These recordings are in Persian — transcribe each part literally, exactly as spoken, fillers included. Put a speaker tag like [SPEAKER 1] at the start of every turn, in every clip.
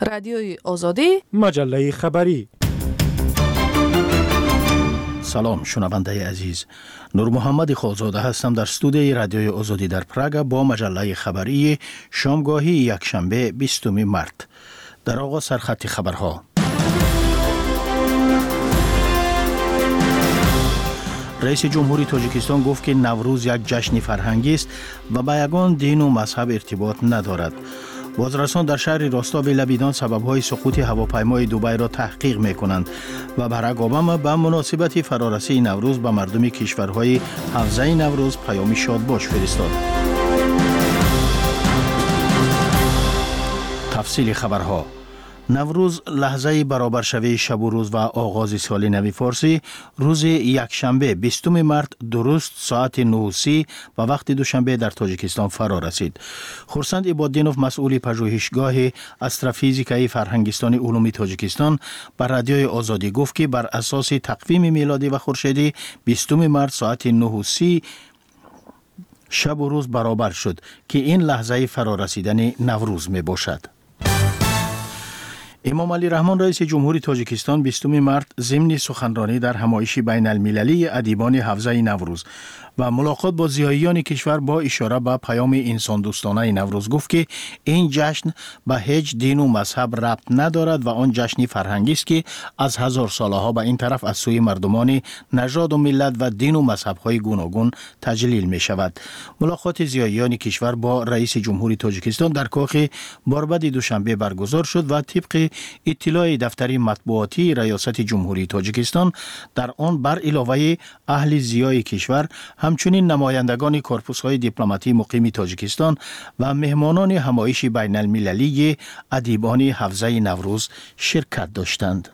[SPEAKER 1] رادیوی آزادی،
[SPEAKER 2] مجله خبری.
[SPEAKER 3] سلام شنونده عزیز، نور محمد خالزاده هستم در استودیوی رادیوی آزادی در پراگ با مجله خبری شامگاهی یکشنبه بیستم مارت. در آغاز سرخط خبرها. رئیس جمهوری تاجیکستان گفت که نوروز یک جشن فرهنگی است و با یگان دین و مذهب ارتباط ندارد. بازرسان در شهر راستاوی لبیدان سبب‌های سقوط هواپیمای دبی را تحقیق می‌کنند و باراک اوباما به مناسبت فرارسی نوروز به مردم کشورهای حوزه نوروز پیام شادباش فرستاد. تفصیل خبرها. نوروز لحظه برابر شوی شب و روز و آغاز سال نو فارسی روز یکشنبه بیستم مارت درست ساعت نه و سی و وقت دوشنبه در تاجیکستان فرا رسید. خورسند عبادینوف مسئول پژوهشگاه استروفیزیکای فرهنگستان علومی تاجیکستان بر رادیوی آزادی گفت که بر اساس تقویم میلادی و خورشیدی بیستم مارت ساعت نه و سی شب و روز برابر شد که این لحظه فرا رسیدن نوروز می باشد. امام علی رحمان رئیس جمهوری تاجیکستان بیستم مارت ضمن سخنرانی در همایش بین المللی ادیبان حوزه نوروز و ملاقات با زیاییان کشور با اشاره به پیام انسان دوستانه نوروز گفت که این جشن به هیچ دین و مذهب ربط ندارد و آن جشنی فرهنگی است که از هزار سالها به این طرف از سوی مردمان نژاد و ملت و دین و مذهب‌های گوناگون تجلیل می شود. ملاقات زیاییان کشور با رئیس جمهوری تاجیکستان در کاخ باربد دوشنبه برگزار شد و طبق اطلاع دفتر مطبوعاتی ریاست جمهوری تاجیکستان در آن بر علاوه اهل زیای کشور همچنین نمایندگان کورپوس‌های دیپلماتی مقیم تاجیکستان و مهمانان همایش بین المللی ادیبان حوزه نوروز شرکت داشتند.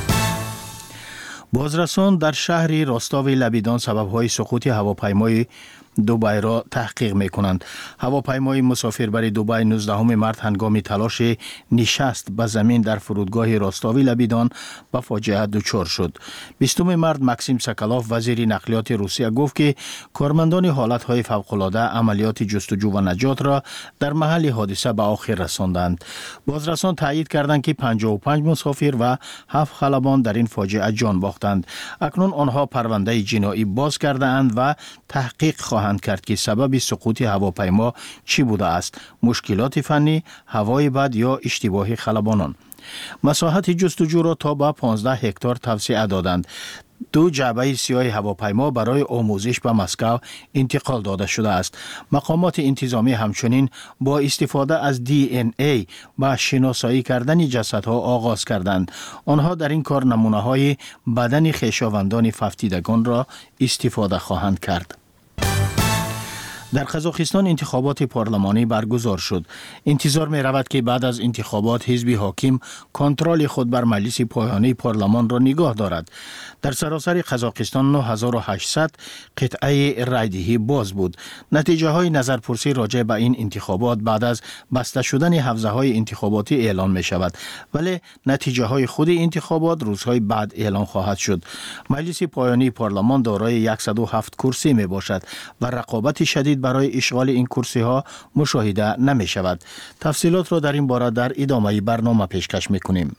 [SPEAKER 3] بازرسان در شهر راستاوی لبیدان سبب‌های سقوط هواپیمای دبی را تحقیق می کنند. هواپیمای مسافربر دبی نوزدهم مارت هنگام تلاش نشست به زمین در فرودگاه راستاوی لبیدان به فاجعه دچار شد. بیستم مارت ماکسیم ساکالوف وزیر نقلیات روسیه گفت که کارمندان حالتهای فوق‌العاده عملیات جستجو و نجات را در محل حادثه به آخر رساندند. بازرسان تایید کردند که پنجاه و پنج مسافر و هفت خلبان در این فاجعه جان باختند. اکنون آنها پرونده جنایی باز کرده اند و تحقیق خواهند کرد که سبب سقوط هواپیما چی بوده است: مشکلات فنی، هوای بد یا اشتباه خلبانان. مساحت جستجو را تا به پانزده هکتار توسعه دادند. دو جعبه سیاه هواپیما برای آموزش به مسکو انتقال داده شده است. مقامات انتظامی همچنین با استفاده از دی ان ای و شناسایی کردن جسدها آغاز کردند. آنها در این کار نمونه های بدن خویشاوندان ففتیدگان را استفاده خواهند کرد. در قزاقستان انتخابات پارلمانی برگزار شد. انتظار می رود که بعد از انتخابات حزب حاکم کنترل خود بر مجلس پایانی پارلمان را نگاه دارد. در سراسر قزاقستان نه هزار و هشتصد قطعه رایدهی باز بود. نتیجه های نظرپرسی راجع به این انتخابات بعد از بسته شدن حوزه های انتخاباتی اعلان می شود، ولی نتیجه های خود انتخابات روزهای بعد اعلان خواهد شد. مجلس پایانی پارلمان دارای صد و هفت کرسی می باشد و رقابت شدید برای اشغال این کرسی ها مشاهده نمی شود. تفصیلات را در این باره در ادامه برنامه پیشکش می کنیم.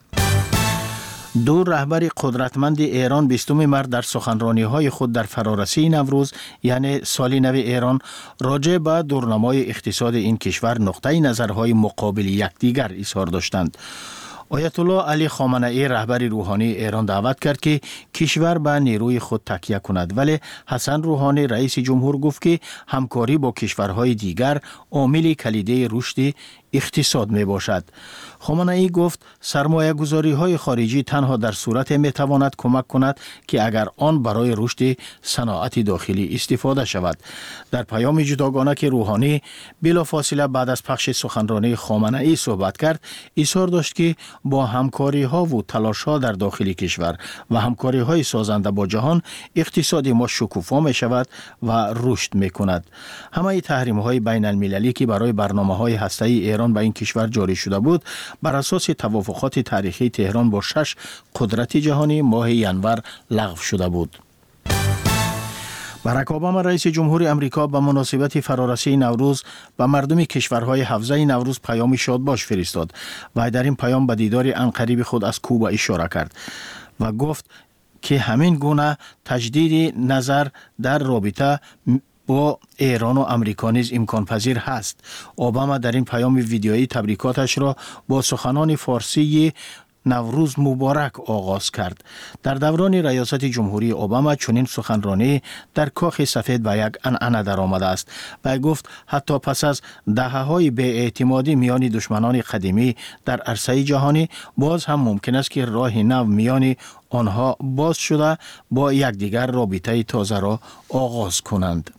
[SPEAKER 3] دو رهبر قدرتمند ایران بیستم مارت در سخنرانی های خود در فرارسی نوروز یعنی سال نو ایران راجع به دورنمای اقتصاد این کشور نقطه نظرهای مقابل یکدیگر اظهار داشتند. آیت الله علی خامنه ای رهبر روحانی ایران دعوت کرد که کشور به نیروی خود تکیه کند، ولی حسن روحانی رئیس جمهور گفت که همکاری با کشورهای دیگر عامل کلیدی رشد اقتصاد می باشد. خامنه ای گفت سرمایه گذاری های خارجی تنها در صورت می تواند کمک کند که اگر آن برای رشد صنعت داخلی استفاده شود. در پیام جداگانه که روحانی بلافاصله بعد از پخش سخنرانی خامنه ای صحبت کرد، اصرار داشت که با همکاری ها و تلاش ها در داخل کشور و همکاری های سازنده با جهان اقتصاد ما شکوفا می شود و رشد می کند. همه تحریم های بین المللی که برای برنامه های هسته‌ای ایران به این کشور جاری شده بود بر اساس توافقات تاریخی تهران با شش قدرت جهانی ماه ینور لغو شده بود. باراک اوباما رئیس جمهور امریکا به مناسبت فرارسی نوروز به مردم کشورهای حوزه نوروز پیام شادباش فرستاد و در این پیام به دیدار عنقریب خود از کوبا اشاره کرد و گفت که همین گونه تجدید نظر در رابطه با ایران و امریکا نیز امکان پذیر هست. اوباما در این پیام ویدیویی تبریکاتش را با سخنان فارسی نوروز مبارک آغاز کرد. در دوران ریاست جمهوری اوباما چنین سخنرانی در کاخ سفید به یک عنعنه درآمده است و گفت حتی پس از دهه‌های بی‌اعتمادی میان دشمنان قدیمی در عرصه جهانی باز هم ممکن است که راه نو میان آنها باز شده با یکدیگر رابطه تازه را آغاز کنند.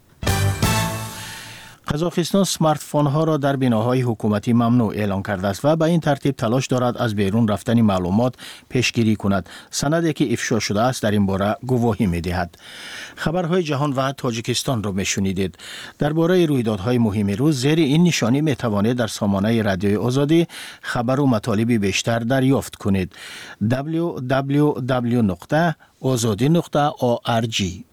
[SPEAKER 3] قزاقستان سمارت فون ها را در بناهای حکومتی ممنوع اعلان کرده است و به این ترتیب تلاش دارد از بیرون رفتن معلومات پیشگیری کند. سندی که افشا شده است در این باره گواهی می دهد. خبرهای جهان و تاجیکستان را می شنیدید. درباره رویدادهای مهم روز زیر این نشانی می توانید در سامانه رادیوی آزادی خبر و مطالب بیشتر دریافت کنید. دبلیو دبلیو دبلیو نقطه آزادی نقطه او آر جی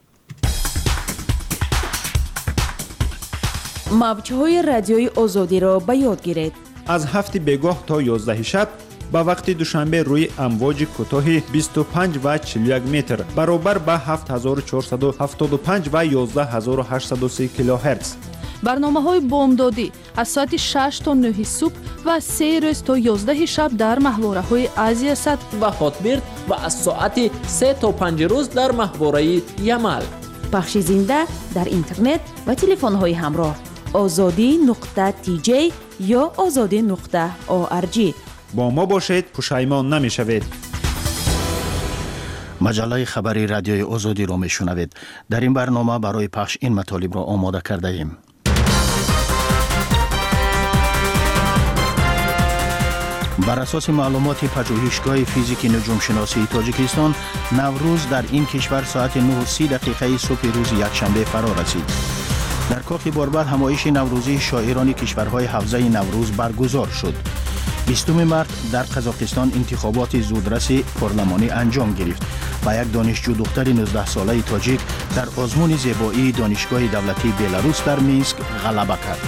[SPEAKER 1] موج‌های رادیوی آزادی را به یاد گیرید.
[SPEAKER 2] از هفت بگاه تا یازده شب با وقت دوشنبه روی امواج کوتاه بیست و پنج و چهل و یک متر برابر به هفت هزار و چهارصد و هفتاد و پنج و یازده هزار و هشتصد و سه کیلوهرتز.
[SPEAKER 4] برنامه‌های بامدادی از ساعت شش تا نه صبح و سه روز تا یازده شب در محوره‌های آسیا صد
[SPEAKER 5] و هاتبرد و از ساعت سه تا پنج روز در محوره یمل.
[SPEAKER 1] پخش زنده در اینترنت و تلفن‌های همراه آزادی نقطه تی جی یا آزادی نقطه او آر جی.
[SPEAKER 2] با ما باشید، پشیمان نمی‌شوید.
[SPEAKER 3] مجله خبری رادیوی آزادی را میشنوید. در این برنامه برای پخش این مطالب را آماده کرده ایم. بر اساس معلومات پژوهشگاه فیزیک نجوم شناسی تاجیکستان، نوروز در این کشور ساعت نه و سی دقیقه صبح روز یکشنبه فرا رسید. در کاخ باربد همایش نوروزی شاعران کشورهای حوزه نوروز برگزار شد. بیستم مارس در قزاقستان انتخابات زودرس پارلمانی انجام گرفت و یک دانشجو دختر نوزده ساله تاجیک در آزمون زیبایی دانشگاه دولتی بلاروس در مینسک غلبه کرد.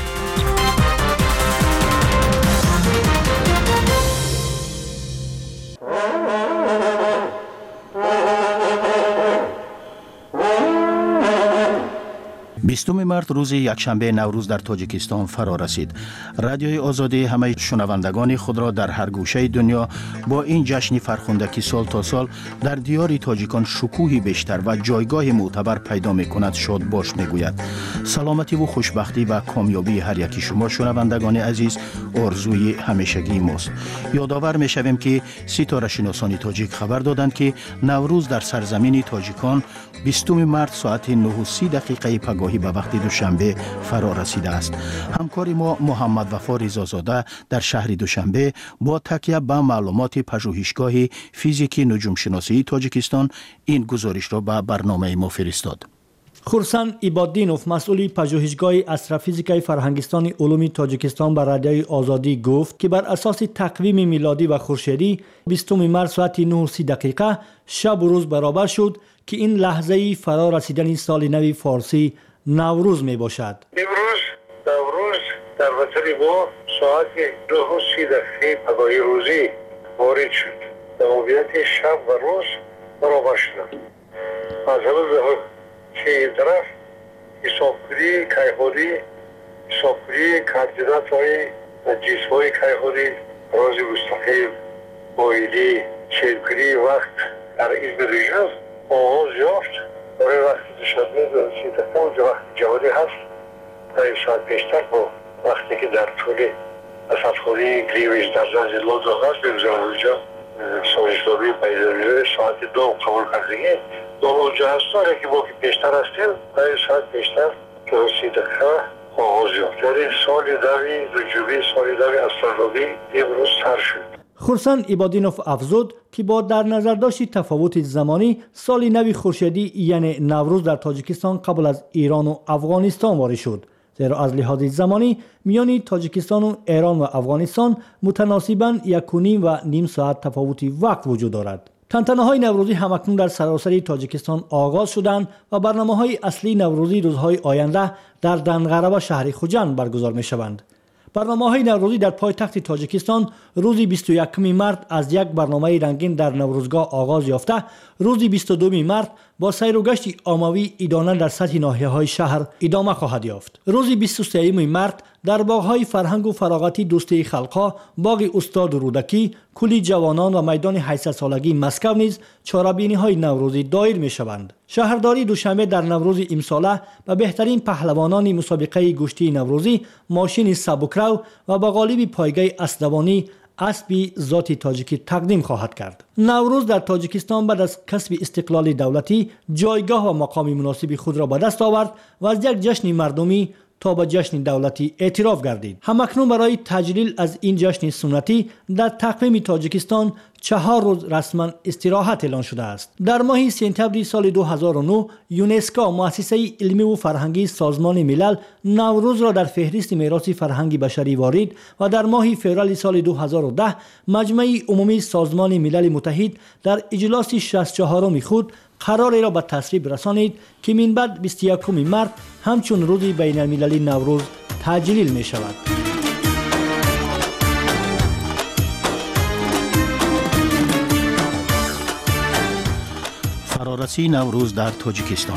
[SPEAKER 3] بیستم مارس روز یکشنبه نوروز در تاجیکستان فرا رسید. رادیوی آزادی همه شنوندگان خود را در هر گوشه دنیا با این جشن فرخنده که سال تا سال در دیار تاجیکان شکوهی بیشتر و جایگاه معتبر پیدا می کند شاد باش می گوید. سلامتی و خوشبختی و کامیابی هر یکی شما شنوندگان عزیز آرزوی همیشگی ماست. یادآور می شویم که ستاره شناسان تاجیک خبر دادند که نوروز در سرزمین تاجیکان بیستم مارس ساعت نه و سی دقیقه پگاهی به وقت دوشنبه فرا رسیده است. همکار ما محمد وفا رضازاده در شهر دوشنبه با تکیه به معلومات پژوهشگاه فیزیک نجوم شناسی تاجیکستان این گزارش را به برنامه ما فرستاد.
[SPEAKER 6] خورسان ایبادینوف مسئول پژوهشگاه استروفیزیک فرهنگستان علوم تاجیکستان به رادیوی آزادی گفت که بر اساس تقویم میلادی و خورشیدی بیستم مارس ساعت نه و سی دقیقه شب و روز برابر شد که این لحظه فرا رسیدن سال نو فارسی نوروز می باشد.
[SPEAKER 7] امروز نوروز در وطن ما ساعت نه و سی دقیقه پگاهی روزی وارد شد. تمامیت شب و روز برابر شد. از همه که این طرف حسابگیری کیهانی حسابگیری کاردینات های جسم های کیهانی راز مستقیم بایدی چهلگیری وقت در این ریژن آغاز یافت. برای وقت دوشنبه سی دقیقه اونجا وقت جوانی هست تا این ساعت بیشتر با وقتی که در طول اسدخانه گریویش در زنج لندن هست بگذارم اونجا سانشتابی پیداویزه ساعت دو قبول کردگی دو اونجا هستن که با که بیشتر هستیم تا این ساعت بیشتر که سی دقیقه آغاز یافت. یعنی سال نوی رجوبی سال نوی استرونومی امروز سر شد.
[SPEAKER 6] خورسان ایبادینوف افزود که با در نظر داشت تفاوت زمانی سال نو خورشیدی یعنی نوروز در تاجیکستان قبل از ایران و افغانستان وارد شد، زیرا از لحاظ زمانی میان تاجیکستان و ایران و افغانستان متناسباً یک و نیم و نیم ساعت تفاوت وقت وجود دارد. تنتنه‌های نوروزی همکنون در سراسر تاجیکستان آغاز شدند و برنامه‌های اصلی نوروزی روزهای آینده در دنقره و شهر خوجند برگزار می‌شوند. برنامه‌های نوروزی در پایتخت تاجیکستان روز بیست و یکم مارس از یک برنامه رنگین در نوروزگاه آغاز یافته، روز بیست و دوم مارس با سیر و گشت عمومی عیدانه در سطح ناحیه‌های شهر ادامه خواهد یافت. روز بیست و سوم مارس در باغ‌های فرهنگ و فراغتی دوستی خلق‌ها، باغ استاد رودکی، کولی جوانان و میدان هشتصد سالگی مسکو نیز چاره‌بینی‌های نوروزی دایر می‌شوند. شهرداری دوشنبه در نوروز امساله به بهترین پهلوانان مسابقه گشتی نوروزی ماشین سبکرو و با قالب پایگاه اسدوانی اسبی ذات تاجیکی تقدیم خواهد کرد. نوروز در تاجیکستان بعد از کسب استقلال دولتی جایگاه و مقام مناسب خود را به دست آورد و از یک جشن مردمی تا به جشن دولتی اعتراف گردید. همکنون برای تجلیل از این جشن سنتی در تقویم تاجیکستان چهار روز رسما استراحت اعلان شده است. در ماه سپتامبر سال دو هزار و نه یونسکو مؤسسه علمی و فرهنگی سازمان ملل نوروز را در فهرست میراث فرهنگی بشری وارد و در ماه فوریه سال دو هزار و ده مجمع عمومی سازمان ملل متحد در اجلاس شصت و چهارم خود قراری را به تصویب رسانید که من بعد بیست و یکم مارس همچون روز بین المللی نوروز تجلیل می شود.
[SPEAKER 3] فرارسی نوروز در تاجیکستان.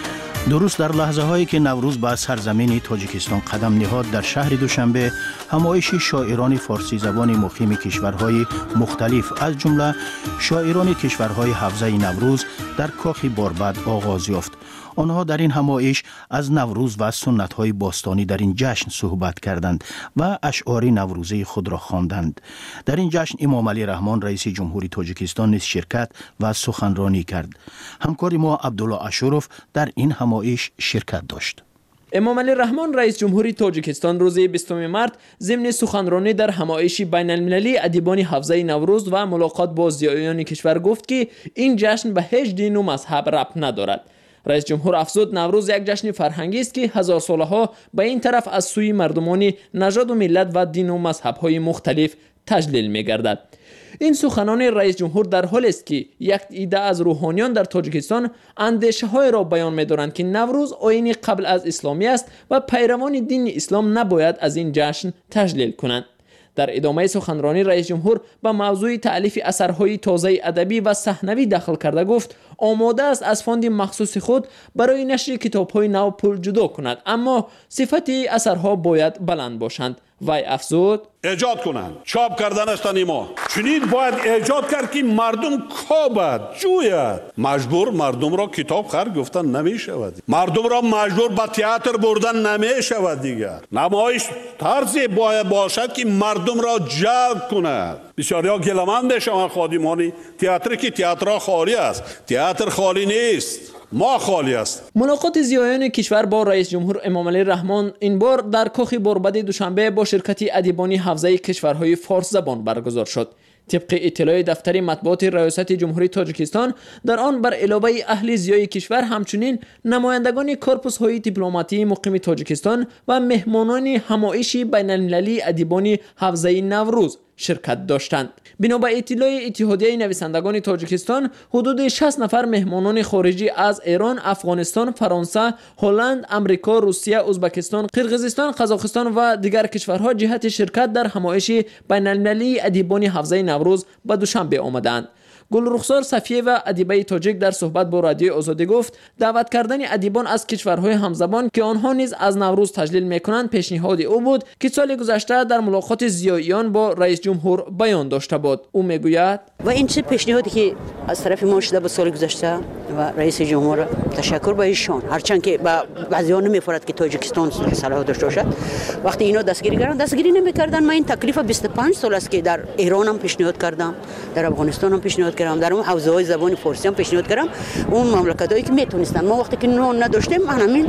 [SPEAKER 3] درست در لحظه هایی که نوروز به سرزمین تاجیکستان قدم نهاد، در شهر دوشنبه همایش شاعران فارسی زبان مقیم کشورهای مختلف از جمله شاعران کشورهای حوزه نوروز در کاخ باربد آغاز یافت. آنها در این همایش از نوروز و سنت‌های باستانی در این جشن صحبت کردند و اشعار نوروزی خود را خواندند. در این جشن امام علی رحمان رئیس جمهوری تاجیکستان نیز شرکت و سخنرانی کرد. همکار ما عبدالله اشرف در این همایش شرکت داشت.
[SPEAKER 5] امام علی رحمان رئیس جمهوری تاجیکستان روز بیستم مارس ضمن سخنرانی در همایش بین المللی ادیبان حوزه نوروز و ملاقات با ضیایان کشور گفت که این جشن به هیچ دین و مذهب ربط ندارد. رئیس جمهور افزود نوروز یک جشن فرهنگی است که هزار ساله ها به این طرف از سوی مردمان نژاد و ملت و دین و مذهب های مختلف تجلیل می گردد. این سخنان رئیس جمهور در حالی است که یک عده از روحانیان در تاجیکستان اندیشه های را بیان می دارند که نوروز آیین قبل از اسلامی است و پیروان دین اسلام نباید از این جشن تجلیل کنند. در ادامه سخنرانی رئیس جمهور به موضوع تألیف اثرهای تازه ادبی و صحنوی داخل کرده گفت آماده است از فاند مخصوص خود برای نشر کتاب‌های نو پول جدا کند، اما صفت اثرها باید بلند باشند. وی افزود
[SPEAKER 8] ایجاد کنند، چاپ کردن است نیما چنین باید ایجاد کرد که مردم کابد جوید. مجبور مردم را کتاب خر گفتن نمی شود، مردم را مجبور به تئاتر بردن نمی شود. دیگر نمایش طرزی باید باشد که مردم را جلب کند. بسیاریا گلمند شما خادمان تئاتر که تئاتر خالی است، تئاتر خالی نیست، ما خالی است.
[SPEAKER 5] ملاقات ضیایان کشور با رئیس جمهور امام علی رحمان این بار در کاخ باربد دوشنبه با شرکت ادیبان حوزه کشورهای فارس زبان برگزار شد. طبق اطلاع دفتر مطبوعات ریاست جمهوری تاجیکستان، در آن بر علاوه اهل ضیای کشور همچنین نمایندگان کورپوس های دیپلماتی مقیم تاجیکستان و مهمانان همایش بین المللی ادیبان حوزه نوروز شرکت داشتند. بنا به اطلاع اتحادیه نویسندگان تاجیکستان، حدود شصت نفر مهمانان خارجی از ایران، افغانستان، فرانسه، هلند، امریکا، روسیه، ازبکستان، قرقیزستان، قزاقستان و دیگر کشورها جهت شرکت در همایش بین المللی ادیبان حوزه نوروز به دوشنبه آمدند. گل رخسار صفیه و ادیبه تاجیک در صحبت با رادیو آزادی گفت دعوت کردن ادیبان از کشورهای همزبان که آنها نیز از نوروز تجلیل میکنند پیشنهاد او بود که سال گذشته در ملاقات ضیاییان با رئیس جمهور بیان داشته بود. او میگوید
[SPEAKER 9] و این چه پیشنهادی که از طرف ما شده به سال گذشته و رئیس جمهور، تشکر به ایشان، هرچند که با بعضی‌ها نمی‌فرد که تاجیکستان صلاح داشته باشد. وقتی اینا دستگیری کردن دستگیری نمی‌کردن. من این تکلیف بیست و پنج سال است که در ایران هم پیشنهاد کردم، در افغانستان هم پیشنهاد کردم، در اون حوزه‌های زبان فارسی هم پیشنهاد کردم. اون مملکتایی که میتونستن، ما وقتی که نون نداشتیم من همین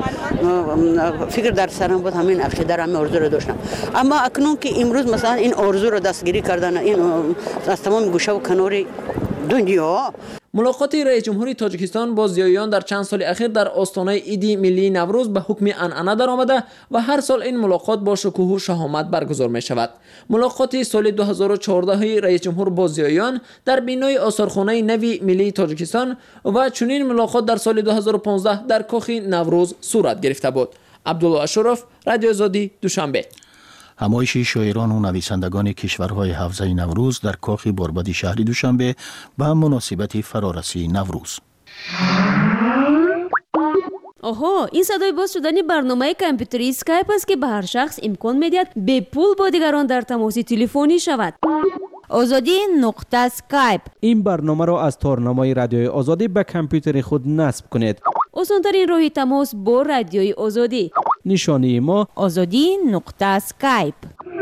[SPEAKER 9] فکر در سرم بود، همین افشه در همین آرزو رو داشتم. اما اکنون که امروز مثلا این آرزو رو دستگیری کردن، این از تمام گوشه و کنار دنیا.
[SPEAKER 5] ملاقات رئیس جمهوری تاجیکستان با ضیاییان در چند سال اخیر در آستانه عید ملی نوروز به حکم عنعنه درآمده و هر سال این ملاقات با شکوه و شهامت برگزار می شود. ملاقات سال دو هزار و چهارده رئیس جمهور با ضیاییان در بینای آثارخانه نوی ملی تاجیکستان و چنین ملاقات در سال دو هزار و پانزده در کاخ نوروز صورت گرفته بود. عبدالله اشرف، رادیو آزادی، دوشنبه.
[SPEAKER 3] همایش شاعران و نویسندگان کشورهای حوزه نوروز در کاخ باربد شهر دوشنبه به مناسبت فرارسی نوروز.
[SPEAKER 10] آها، این صدای باز شدن برنامه کامپیوتری اسکایپ است که به هر شخص امکان می‌دهد به پول با دیگران در تماس تلفنی شود. آزادی نقطه اسکایپ.
[SPEAKER 11] این برنامه را از تارنمای رادیوی آزادی به کامپیوتر خود نصب کنید.
[SPEAKER 10] آسان‌ترین راه تماس با رادیوی آزادی.
[SPEAKER 11] نشانی ما
[SPEAKER 10] آزادی نقطه اسکایپ.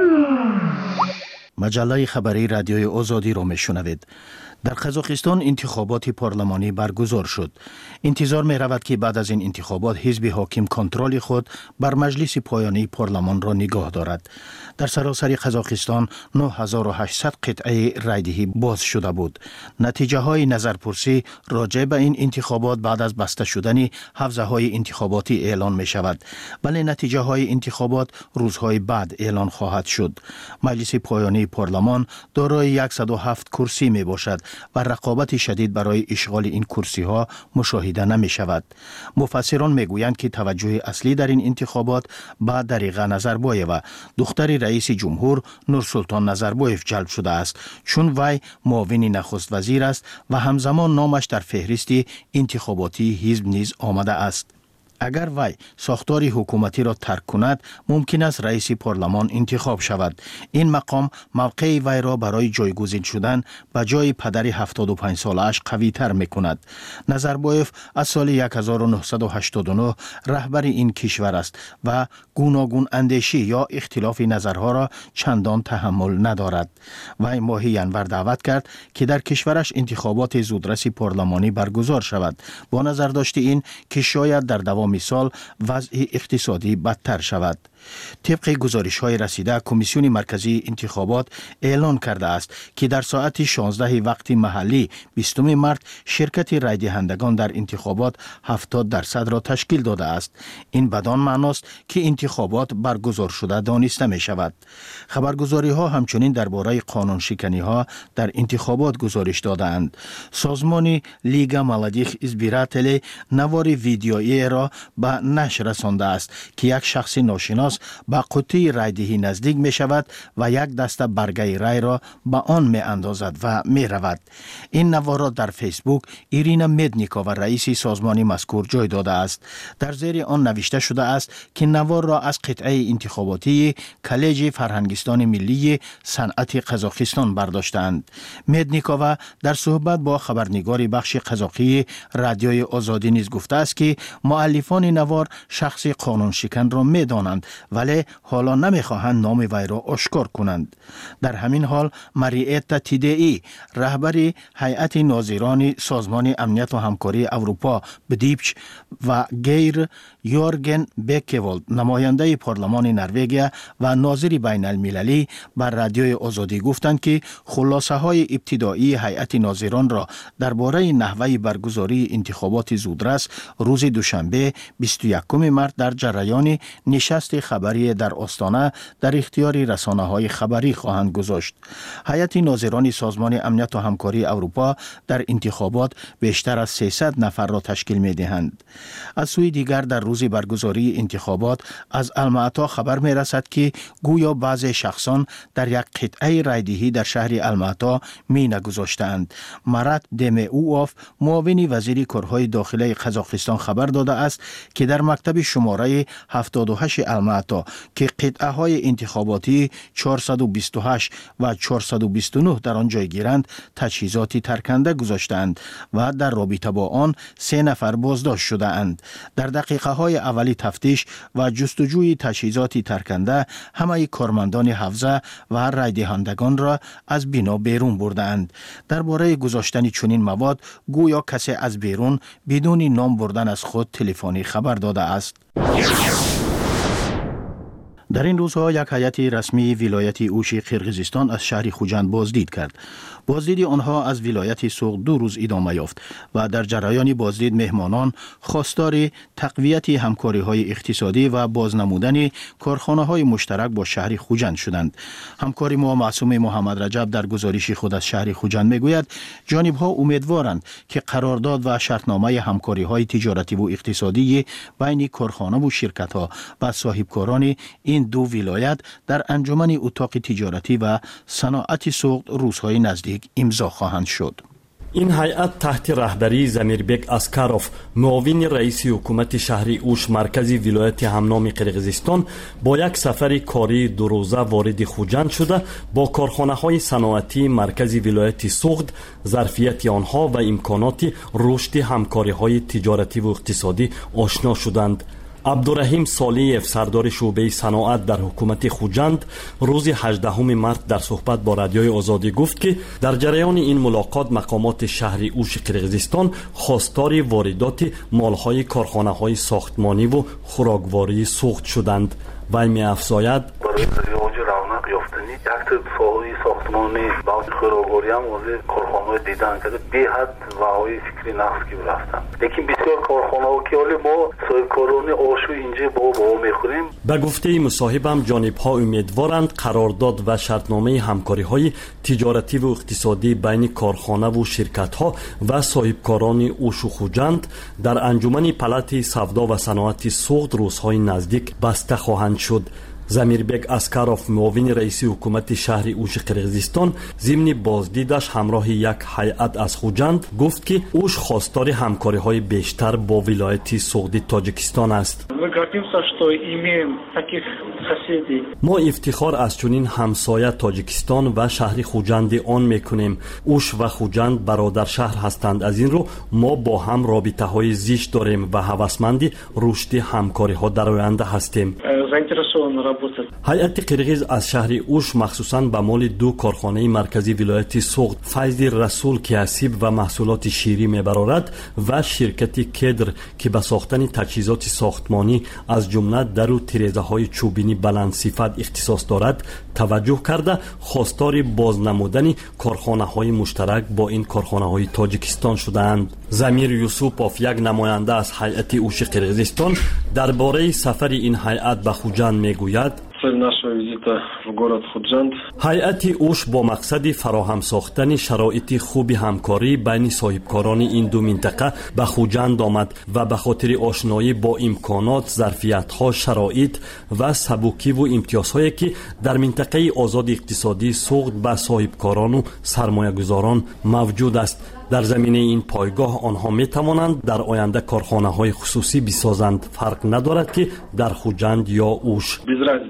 [SPEAKER 3] مجله خبری رادیوی آزادی را میشنوید. در قزاقستان انتخابات پارلمانی برگزار شد. انتظار می رود که بعد از این انتخابات حزب حاکم کنترل خود بر مجلس پایانی پارلمان را نگاه دارد. در سراسر قزاقستان نه هزار و هشتصد قطعه رایدهی باز شده بود. نتیجه های نظرپرسی راجع به این انتخابات بعد از بسته شدن حوزه های انتخاباتی اعلان می شود. ولی نتیجه های انتخابات روزهای بعد اعلان خواهد شد. مجلس پایانی پارلمان دارای صد و هفت کرسی می باشد و رقابت شدید برای اشغال این کرسی ها مشاهده نمی شود. مفسران می گویند که توجه اصلی در این انتخابات به دریغه نظربایف، دختر رئیس جمهور نورسلطان نظربایف جلب شده است، چون وی معاون نخست وزیر است و همزمان نامش در فهرست انتخاباتی حزب نیز آمده است. اگر وی ساختار حکومتی را ترک کند، ممکن است رئیس پارلمان انتخاب شود. این مقام موقع وی را برای جایگزین شدن به جای پدر هفتاد و پنج ساله‌اش قوی تر می کند. نظربایف از سال هزار و نهصد و هشتاد و نه رهبر این کشور است و گوناگون اندیشی یا اختلاف نظرها را چندان تحمل ندارد. وی ماه ینور دعوت کرد که در کشورش انتخابات زودرس پارلمانی برگزار شود، با نظر داشت این که شاید در دوام مثال وضع اقتصادی بدتر شود. طبق گزارش های رسیده، کمیسیون مرکزی انتخابات اعلان کرده است که در ساعت شانزده وقت محلی بیستم مارس شرکت رای دهندگان در انتخابات هفتاد درصد را تشکیل داده است. این بدان معناست که انتخابات برگزار شده دانسته می شود. خبرگزاری ها همچنین درباره قانون شکنی ها در انتخابات گزارش دادند. سازمان لیگا ملادیخ ازبیراتلی نوار ویدیویی را به نشر رسانده است که یک شخص ناشناس با قطعه رایدهی نزدیک می شود و یک دسته برگه رای را به آن می اندازد و می رود. این نوار را در فیسبوک ایرینا مدنیکووا رئیس سازمان مذکور جای داده است. در زیر آن نوشته شده است که نوار را از قطعه انتخاباتی کالج فرهنگستان ملی صنعت قزاقستان برداشتند. مدنیکووا در صحبت با خبرنگار بخش قزاقی رادیوی آزادی نیز گفته است که مؤلفان نوار شخص قانون شکن را می دانند ولی حالا نمیخواهند نام وی را آشکار کنند. در همین حال مریتا تیدئی رهبر هیئت ناظران سازمان امنیت و همکاری اروپا بدیپچ و گیر یورگن بکوالد نماینده پارلمان نروژ و ناظر بین المللی بر رادیوی آزادی گفتند که خلاصه های ابتدایی هیئت ناظران را درباره نحوه برگزاری انتخابات زودرس روز دوشنبه بیست و یکم مارس در جریان نشست خبری در آستانه در اختیار رسانه های خبری خواهند گذاشت. هیئت ناظران سازمان امنیت و همکاری اروپا در انتخابات بیشتر از سیصد نفر را تشکیل می دهند. از سوی دیگر در روز برگزاری انتخابات از الماتا خبر می رسد که گویا بعضی شخصان در یک قطعه رایدهی در شهر الماتا می نگذاشتند. مرات دمئوف معاون وزیر کارهای داخلی قزاقستان خبر داده است که در مکتب شماره هفتاد و هشت الماتا که قطعه های انتخاباتی چهارصد و بیست و هشت و چهارصد و بیست و نه در آن جای گیرند تجهیزاتی ترکنده گذاشتند و در رابطه با آن سه نفر بازداشت شده اند. در دقیقه های اولی تفتیش و جستجوی تجهیزاتی ترکنده همه کارمندان حوزه و رای دهندگان را از بنا بیرون بردند. درباره گذاشتن چنین مواد گویا کسی از بیرون بدون نام بردن از خود تلفنی خبر داده است. در این روزها یک هیئت رسمی ولایت اوش قرقیزستان از شهر خوجند بازدید کرد. بازدید آنها از ولایت سوغد دو روز ادامه یافت و در جریان بازدید مهمانان خواستار تقویت همکاری‌های اقتصادی و بازنمودن کارخانه‌های مشترک با شهر خوجند شدند. همکار ما معصوم محمد رجب در گزارش خود از شهر خوجند میگوید جانب‌ها امیدوارند که قرارداد و شرطنامه همکاری‌های تجارتی و اقتصادی بین کارخانه و شرکت‌ها و صاحبکاران این دو ولایت در انجمن اتاق تجارتی و صنعت سوغد روزهای نزدیک امضا خواهند شد.
[SPEAKER 12] این هیئت تحت رهبری زمیربک اسکاروف، معاون رئیس حکومت شهر اوش مرکزی ولایت همنام قرقیزستان، با یک سفر کاری دو روزه وارد خوجند شده با کارخانه‌های صنعتی مرکزی ولایت سوغد، ظرفیت آنها و امکانات رشد همکاری‌های تجارتی و اقتصادی آشنا شدند. عبدالرحیم صالحیف، سردار شعبه صنعت در حکومت خوجند، روز هجدهم مارس در صحبت با رادیوی آزادی گفت که در جریان این ملاقات مقامات شهر اوش قرقیزستان خواستار واردات مالهای کارخانه‌های ساختمانی و خوراکواری سوغد شدند. وی می‌افزاید
[SPEAKER 13] برای رواج رونق یافتنی یک ساحه ساختمانی با خوراکواری هم از کارخانه‌های دیدن که به حد وهای فکری نقص کی رفتن، لیکن بسیار کارخانه‌ها که حالی ما صاحبکاران آشو اینجا با با میخوریم.
[SPEAKER 12] به گفته مصاحبم جانب‌ها امیدوارند قرارداد و شرطنامه همکاری‌های تجارتی و اقتصادی بین کارخانه و شرکت‌ها و صاحبکاران اوش و خوجند در انجمن پلات سودا و صنعت سوغد روزهای نزدیک بسته خواهند شد. زمیربک اسکاروف، معاون رئیس حکومت شهر اوش قرقیزستان، ضمن بازدیدش همراه یک هیئت از خوجند گفت که اوش خواستار همکاری‌های بیشتر با ولایت سوغد تاجیکستان است. ما افتخار از چنین همسایه تاجیکستان و شهر خوجند آن میکنیم. اوش و خوجند برادر شهر هستند. از این رو ما با هم رابطه‌های زیست داریم و هوسمند رشد همکاری‌ها در آینده هستیم. هیئت قرقیز از شهر اوش مخصوصاً به مال دو کارخانه مرکزی ولایت سوغد، فیض رسول که اسیب و محصولات شیری میبرارد و شرکت کدر که به ساختن تجهیزات ساختمانی از جمله در و تیرزه های چوبینی بلند صفت اختصاص دارد توجه کرده خواستار بازنمودن کارخانه های مشترک با این کارخانه های تاجیکستان شدند. زمیر یوسوپوف، یک نماینده از هیئت اوش قرقیزستان، درباره سفر این هیئت به خوجند میگوید هیئت اوش با مقصد فراهم ساختن شرایط خوب همکاری بین صاحبکاران این دو منطقه به خوجند آمد و به خاطر آشنایی با امکانات، ظرفیت‌ها، شرایط و سبوکی و امتیازهایی که در منطقه آزاد اقتصادی سوغد به صاحبکاران و سرمایه‌گذاران موجود است. در زمینه این پایگاه آنها می توانند در آینده کارخانه های خصوصی بسازند. فرق ندارد که در خوجند یا اوش.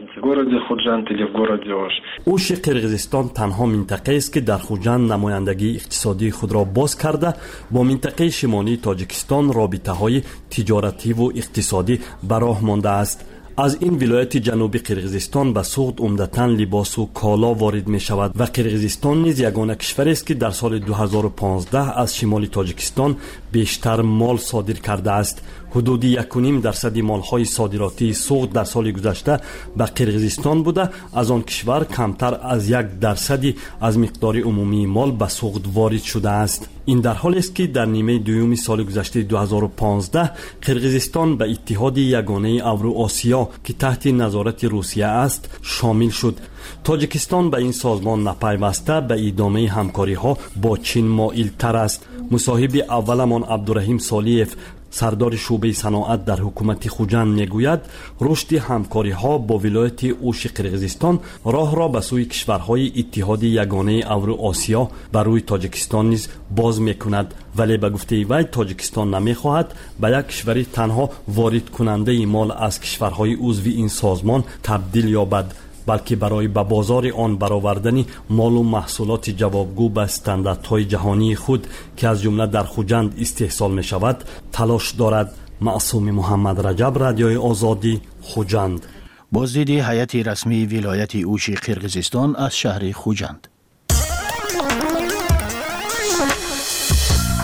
[SPEAKER 12] اوش قرقیزستان تنها منطقه است که در خوجند نمایندگی اقتصادی خود را باز کرده با منطقه شمالی تاجیکستان رابطه های تجارتی و اقتصادی به راه مانده است. از این ولایت جنوبی قرقیزستان به سوغد عمدتاً لباس و کالا وارد می شود و قرقیزستان نیز یگانه کشور است که در سال دو هزار و پانزده از شمال تاجیکستان بیشتر مال صادر کرده است. حدود یک و نیم درصد مالهای صادراتی سوغد در سال گذشته به قرقیزستان بوده، از آن کشور کمتر از یک درصدی از مقدار عمومی مال به سوغد وارد شده است. این در حالی است که در نیمه دوم سال گذشته دو هزار و پانزده قرقیزستان به اتحاد یگانه اورو آسیا که تحت نظارت روسیه است شامل شد. تاجیکستان به این سازمان نپیوسته به ادامه همکاری ها با چین مائل تر است. مصاحب اولمان عبدالرحیم صالحیف، سردار شعبه صنعت در حکومت خوجند میگوید رشد همکاری ها با ولایت اوش قرقیزستان راه را به سوی کشورهای اتحاد یگانه اورو آسیا بر روی تاجیکستان نیز باز میکند، ولی به گفته وی تاجیکستان نمیخواهد به یک کشور تنها وارد کننده مال از کشورهای عضو این سازمان تبدیل یابد، بلکه برای به بازار آن برآوردن مال و محصولات جوابگو به استانداردهای جهانی خود که از جمله در خوجند استحصال می شود تلاش دارد. معصوم محمد رجب، رادیوی آزادی، خوجند.
[SPEAKER 3] بازدید هیئت رسمی ولایت اوش قرقیزستان از شهر خوجند.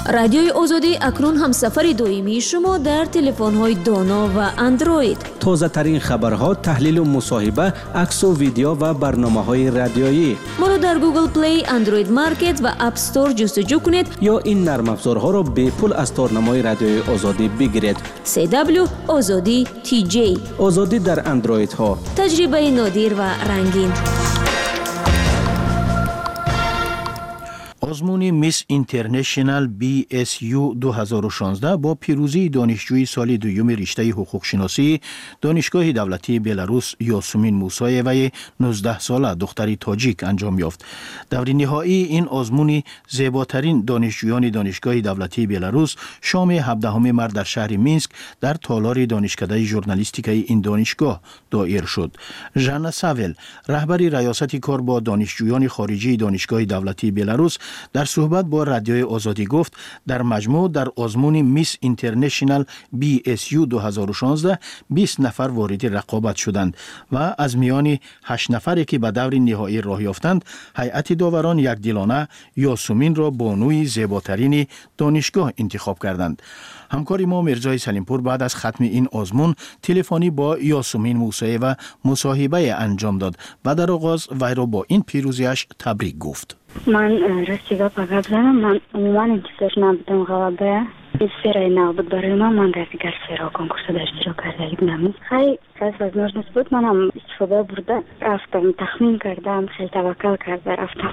[SPEAKER 10] رادیوی آزادی اکنون هم سفر دویمی شما در تلفن‌های دانا و اندروید.
[SPEAKER 11] تازه ترین خبرها، تحلیل و مصاحبه، عکس و ویدیو و برنامه‌های رادیویی.
[SPEAKER 10] ما را در گوگل پلی، اندروید مارکت و اپ استور جستجو کنید
[SPEAKER 11] یا این نرم افزارها را به پول از تارنمای رادیوی آزادی بگیرید.
[SPEAKER 10] سی دبلیو آزادی تی جی.
[SPEAKER 11] آزادی در اندروید ها.
[SPEAKER 10] تجربه نادر و رنگین.
[SPEAKER 3] آزمون میس اینترنشنال بی اس یو دو هزار و شانزده با پیروزی دانشجوی سال دوم رشته حقوق شناسی دانشگاه دولتی بلاروس یاسمین موسایوی نوزده ساله دختری تاجیک انجام یافت. دور نهایی این آزمون زیباترین دانشجویان دانشگاه دولتی بلاروس شام هفدهم مارس در شهر مینسک در تالار دانشکده ژورنالیستیکای این دانشگاه دایر شد. ژانا ساول، رهبر ریاست کار با دانشجویان خارجی دانشگاه دولتی بلاروس، در صحبت با رادیوی آزادی گفت در مجموع در آزمون میس اینترنشنال بی اس یو دو هزار و شانزده بیست نفر وارد رقابت شدند و از میان هشت نفری که به دور نهایی راه یافتند، هیئت داوران یکدلانه یاسمین را بانوی زیباترین دانشگاه انتخاب کردند. همکار ما مرزای سلیمپور بعد از ختم این آزمون تلفنی با یاسمین موسیوی و مصاحبه انجام داد و در آغاز وی را با این پیروزیش تبریک گفت.
[SPEAKER 14] من راستی گپ گفتم، من عموما انتظار نداشتم غلبه این سری نبود برای من. من در دیگر سری کنکورس اشتراک کرده بودم. خیلی از возможность بود منم استفاده برده رفتم، تخمین کردم، خیلی توکل کرده رفتم.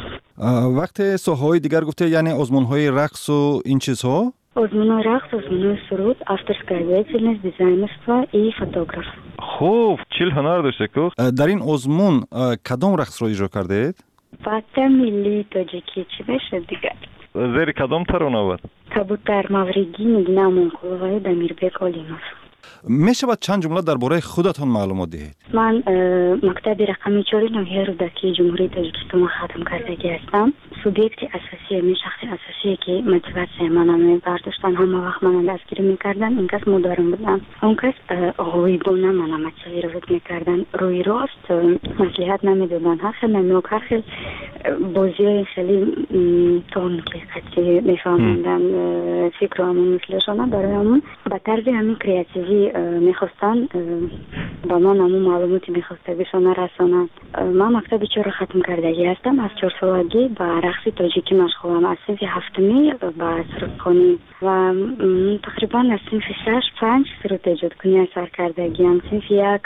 [SPEAKER 15] وقت ساحه‌های دیگر گفته یعنی آزمون‌های رقص و این چیزها؟
[SPEAKER 14] آزمون رقص، آزمون سرود، авторская деятельность, дизайнерство и фотограф.
[SPEAKER 15] خوب، چیل هنر داشته که در این آزمون کدام رقص رو اجرا کردید؟
[SPEAKER 14] بطه ملی تاجیکی چی بشه دیگر؟
[SPEAKER 15] زیر کدام ترانه بود؟
[SPEAKER 14] کبوتر موریدی نگینه مونکولوی دمیربک آلیموف.
[SPEAKER 15] می شود چند جمله درباره خودتان معلومات دهید؟
[SPEAKER 14] من مکتب رقمی چهار نوحه رودکی جمهوری تاجیکستان ختم کردگی هستم. سوبیکت اساسی می شخص اساسی که موتیواسیون منو برداشتن همه وقت منو دستگیر میکردن این کس مدارم بودم. اون کس رویگونه منو متشویر میکردن، روی راست مصلحت نمیدادن. هر خیلی نمیوک هر خیلی بازی های خیلی تون که قطعی میفهمندن فکر همون مثلشانه برای همون به طرز همین کریاتیوی میخواستن با من همون معلوماتی میخواسته بشانه رسانن. من مکتب چهار ختم کردگی هستم. از چهار سالگی با رقص تاجیکی مشغولم. از صنف هفتمی با سرودخوانی و تقریبا از صنف شش پنج سرود ایجاد کنی اثر کردگی هم. صنف یک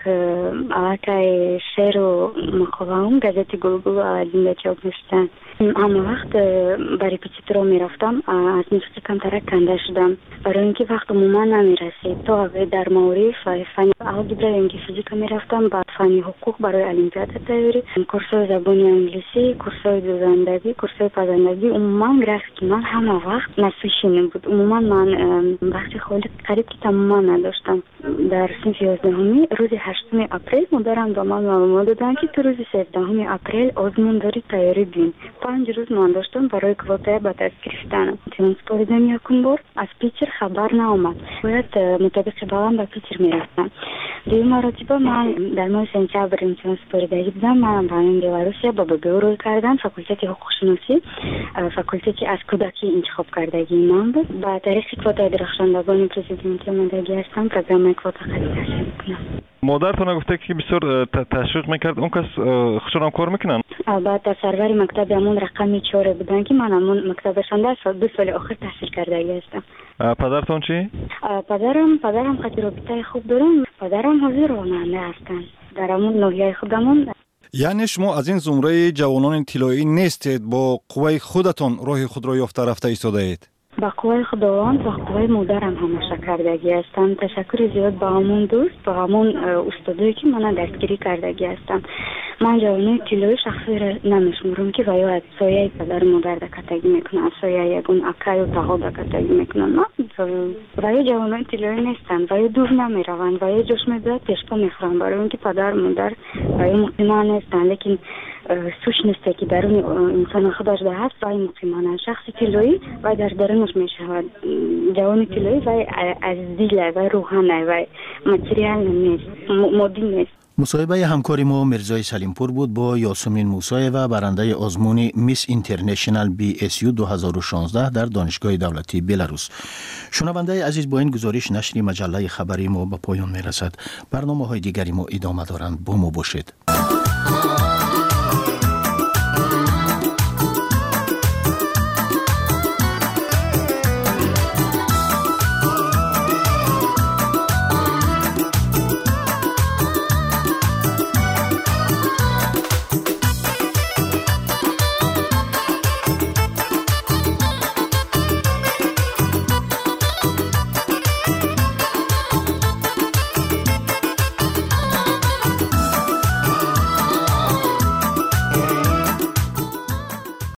[SPEAKER 14] علاقه شعر و مقاله هم گازت گلگل علادین به چاپ میشتن. همه وقت با ریپیتیتور میرفتم. از موسیقی کمترک کنده شدم برای اینکه وقت عموما نمیرسید. تا در معارف فنی الگبرا یا اینکه فیزیک میرفتم. بعد فنی حقوق برای المپیاد تیاری، کورس‌های زبان انگلیسی، کورس‌های دوزندگی، کورس‌های پزندگی. عموما گرافیک من همه وقت نسوشینه بود. عموما من وقتی خالی قریب که تمام نداشتم. در صنف یازدهمی روز هشتم اپریل مدرم با من معلومات دادن که تو روز سیزدهم اپریل آزمون داری تیاری دین. پنج روز من داشتم برای کوتا به دست گرفتن. تیم سپوردم یکم بار از پیچر خبر نامد. باید مطابق بالام به پیچر میرفتم. دیو مراتبه من در ماه سنتبر امتحان سپردگی بودم. من برای بلاروسیا با بگو روی کردم. فاکولته حقوق شناسی، فاکولته از کودکی انتخاب کردگی من بود. با تاریخ کوتا درخشندگان پرزیدنتی آمادگی هستم. پروگرام کوتا خرید تحصیل میکنم.
[SPEAKER 15] مادرتون گفته که بسیار تشویق میکرد. اون کس خودشون هم کار میکنن؟
[SPEAKER 14] بعد سرور مکتب همون رقمی چهار بودن که من همون مکتبشان در سال دو سال آخر تحصیل کردگی هستم.
[SPEAKER 15] پدرتون چی؟
[SPEAKER 14] پدرم پدرم خیلی رابطه خوب دارم. پدرم حاضر راننده هستن در همون ناحیه خودمون.
[SPEAKER 15] یعنی شما از این زمره جوانان طلایی نیستید، با قوه خودتان راه خود را یافته رفته ایستاده اید؟
[SPEAKER 14] با قوه خداوند و قوه مادرم همشه کردگی هستم. تشکر زیاد با همون دوست، با همون استادایی که من دستگیری کردگی هستم. من جوانای طلایی شخصی را نمیشمرم که ویا از سایه پدر مادر دکتگی میکنن، از سایه یکون اکای و تاها دکتگی میکنن. نه ویا جوانای طلایی نیستن، ویا دور نمیروند، ویا جوش میبرد پیشپا میخورن برای اینکه پدر مادر ویا مقیمان نیستن. لیکن سوش نیسته که درون انسان خودش ده هست وای مقیمانه. شخص طلایی وای در درونش میشود. جوان طلایی وای از دیل وای روحانه وای ماتریال نیست، مادی نیست.
[SPEAKER 3] مصاحبه همکار ما مرزای سلیمپور بود با یاسمین موسی و برنده آزمون میس اینترنشنال بی اس یو دو هزار و شانزده در دانشگاه دولتی بلاروس. شنونده عزیز، با این گزارش نشر مجله خبری ما به پایان میرسد. برنامه های دیگری ما ادامه دارند. با ما باشید.